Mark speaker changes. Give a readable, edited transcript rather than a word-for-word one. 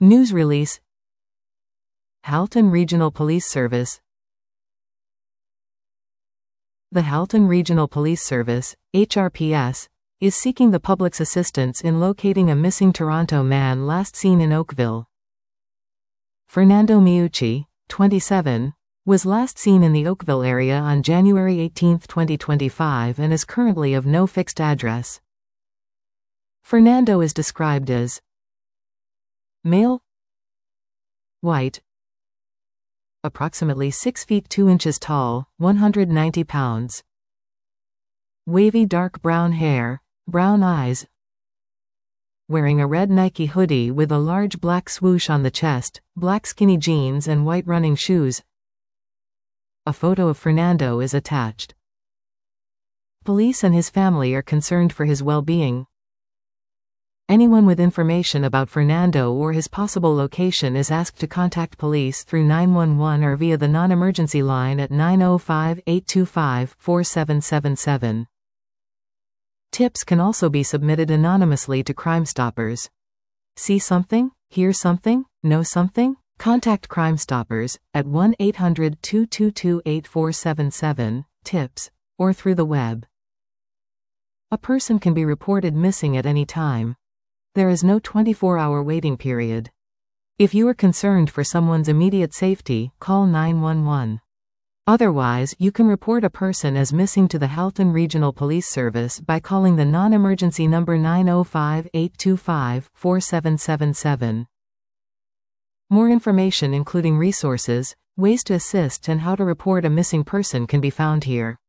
Speaker 1: News release. Halton Regional Police Service. The Halton Regional Police Service, HRPS, is seeking the public's assistance in locating a missing Toronto man last seen in Oakville. Fernando Miucci, 27, was last seen in the Oakville area on January 18, 2025 and is currently of no fixed address. Fernando is described as male, white, approximately 6 feet 2 inches tall, 190 pounds, wavy dark brown hair, brown eyes, wearing a red Nike hoodie with a large black swoosh on the chest, black skinny jeans and white running shoes. A photo of Fernando is attached. Police and his family are concerned for his well-being. Anyone with information about Fernando or his possible location is asked to contact police through 911 or via the non-emergency line at 905-825-4777. Tips can also be submitted anonymously to Crime Stoppers. See something? Hear something? Know something? Contact Crime Stoppers at 1-800-222-8477, tips, or through the web. A person can be reported missing at any time. There is no 24-hour waiting period. If you are concerned for someone's immediate safety, call 911. Otherwise, you can report a person as missing to the Halton Regional Police Service by calling the non-emergency number 905-825-4777. More information including resources, ways to assist and how to report a missing person can be found here.